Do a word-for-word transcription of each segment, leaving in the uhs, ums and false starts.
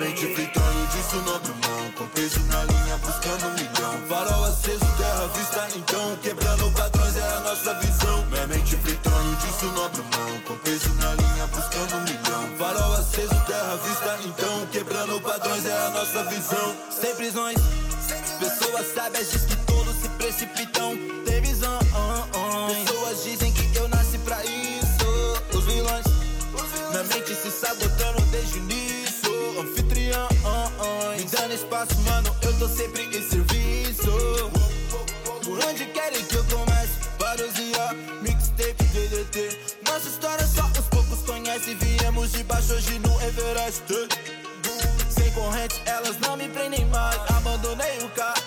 mente fritando de sonobrimão, com peso na linha buscando um milhão. Farol aceso, terra vista então, quebrando padrões é a nossa visão. Minha mente fritando de sonobrimão, com peso na linha buscando um milhão. Farol aceso, terra vista então, quebrando padrões é a nossa visão. Sem prisões, pessoas sábias diz que todos se precipitam. Tem visão, pessoas dizem que eu nasci pra isso. Os vilões, minha mente se sabotando desde o início. Anfitrião, me dando espaço, mano, eu tô sempre em serviço. Por onde querem que eu comece? Parousia, mixtape, D D T. Nossa história só os poucos conhecem. Viemos de baixo hoje no Everest. Sem corrente, elas não me prendem mais. Abandonei o carro.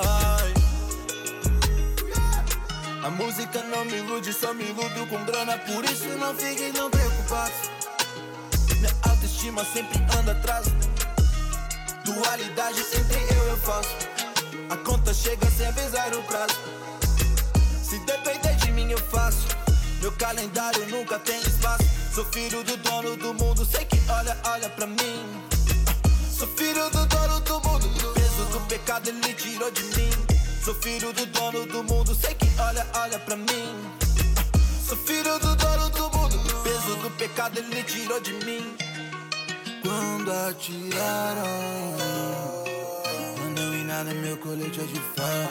A música não me ilude, só me iludo com grana. Por isso não fiquem não preocupados. Minha autoestima sempre anda atrás. Dualidade entre eu e eu faço. A conta chega sem avisar o prazo. Se depender de mim eu faço. Meu calendário nunca tem espaço. Sou filho do dono do mundo, sei que olha, olha pra mim. Sou filho do dono do mundo, o peso do pecado ele tirou de mim. Sou filho do dono do mundo, sei que olha, olha pra mim. Sou filho do dono do mundo, o peso do pecado ele tirou de mim. Quando atiraram, não deu em nada, meu colete é de fé.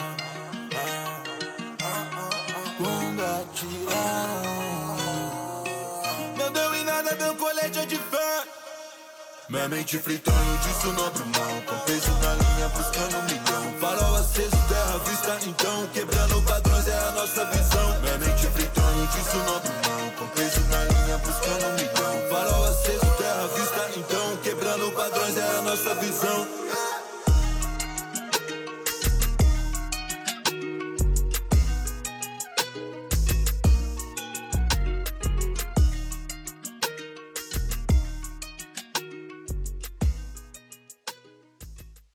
Quando atiraram, não deu em nada, meu colete é de fé. Minha mente fritando de sonobrimão, com peso na linha buscando um milhão. Farol aceso, terra vista então, quebrando padrões é a nossa visão. Minha mente fritando de sonobrimão, com peso na linha buscando um milhão. Farol aceso, terra vista então, quebrando padrões é a nossa visão.